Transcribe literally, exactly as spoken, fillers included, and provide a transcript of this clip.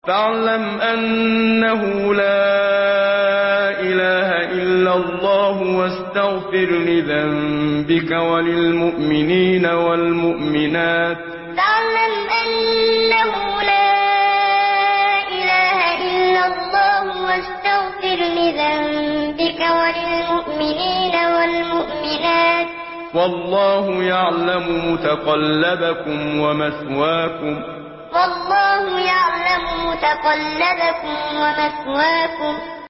فاعلم أنه لا إله إلا الله واستغفر لذنبك وللمؤمنين والمؤمنات فاعلم أنه لا إله إلا الله واستغفر لذنبك وللمؤمنين والمؤمنات والله يعلم متقلبكم ومثواكم والله يعلم متقلبكم ومثواكم